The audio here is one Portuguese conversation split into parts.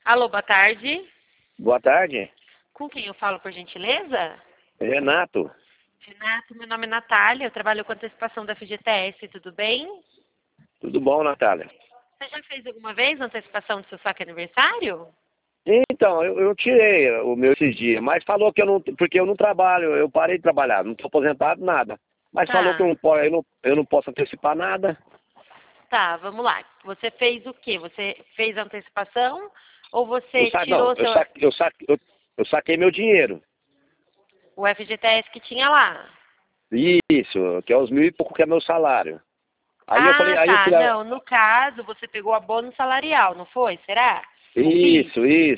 Alô, boa tarde. Boa tarde, Com quem eu falo, por gentileza? Renato. Renato, meu nome é Natália, eu trabalho com antecipação da FGTS, tudo bem? Tudo bom, Natália? Você já fez alguma vez antecipação do seu saque aniversário? Então, eu tirei o meu esses dias, mas falou que eu não, porque eu não trabalho, eu parei de trabalhar, não estou aposentado, nada. Mas falou que Tá, eu não posso antecipar nada. tá, vamos lá. Você fez o quê? Você fez a antecipação ou Eu você sa, não, tirou eu saquei meu dinheiro. o FGTS que tinha lá? Isso, que é os 1.000 e pouco que é meu salário. Aí eu falei, Ah, aí eu tá, fui lá, não, no caso você pegou abono salarial, não foi? Será? O PIS?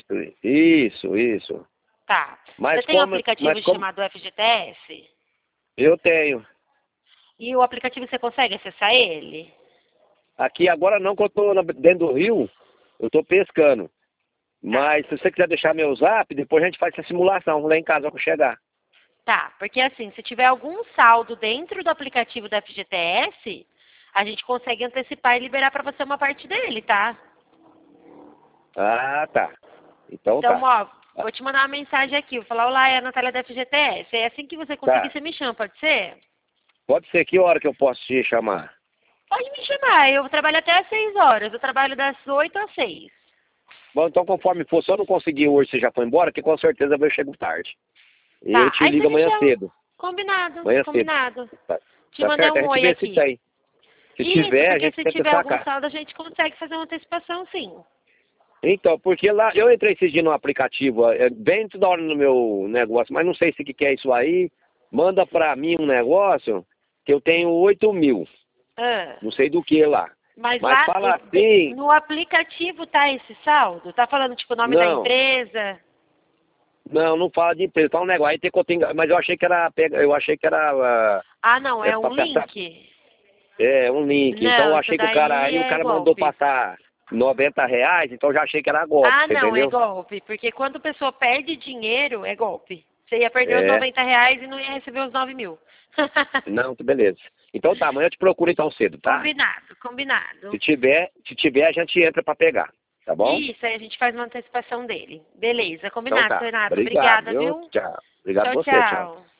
isso. Tá. Você Mas tem um como, aplicativo mas como chamado FGTS? eu tenho. E o aplicativo você consegue acessar ele? Aqui agora não, que eu estou dentro do rio, eu estou pescando. Tá. Mas se você quiser deixar meu zap, depois a gente faz essa simulação lá em casa quando chegar. Tá, porque assim, se tiver algum saldo dentro do aplicativo da FGTS, a gente consegue antecipar e liberar para você uma parte dele, tá? Ah, tá. Então Então, tá. ó, Ah, vou te mandar uma mensagem aqui, vou falar, olá, é a Natália da FGTS. É assim que você conseguir, tá. você me chama, pode ser? Pode ser que hora que eu posso te chamar? Pode me chamar, eu trabalho até às 6 horas, eu trabalho das 8 às 6. Bom, então conforme for, se eu não conseguir hoje, você já foi embora, que com certeza eu chego tarde. E eu Tá, te aí você ligo me amanhã chama. cedo. Combinado, Amanhã cedo. combinado. Tá, Te tá mandei certo? A um gente oi vê se aqui. tem. Se Isso, tiver, a porque gente se tenta tiver algum sacar. saldo, a gente consegue fazer uma antecipação, sim. Então, porque lá, eu entrei esses dias no aplicativo, bem toda hora no meu negócio, mas não sei se que é isso aí. Manda pra mim um negócio que eu tenho 8.000. Ah. Não sei do que lá. Mas Mas lá fala assim, no aplicativo tá esse saldo? Tá falando tipo o nome da não, empresa? não fala de empresa, fala um negócio. Aí tem que eu tenho, mas eu achei que era, eu achei que era Ah, não, é pra um passar, link. um link. Então eu Não, isso achei que o cara, daí aí o é cara mandou golpe. passar R$ 90, então eu já achei que era golpe, Ah, você não, é entendeu? golpe. Porque quando a pessoa perde dinheiro, é golpe. Você ia perder os É, R$ 90 e não ia receber os 9.000. não, beleza. Então tá, amanhã eu te procuro então cedo, tá? Combinado, combinado. Se tiver a gente entra pra pegar, tá bom? Isso, aí a gente faz uma antecipação dele. Beleza, Então combinado, tá. Renato. Obrigado, Obrigada, viu? viu? Tchau. Obrigado Tchau, você, tchau. tchau.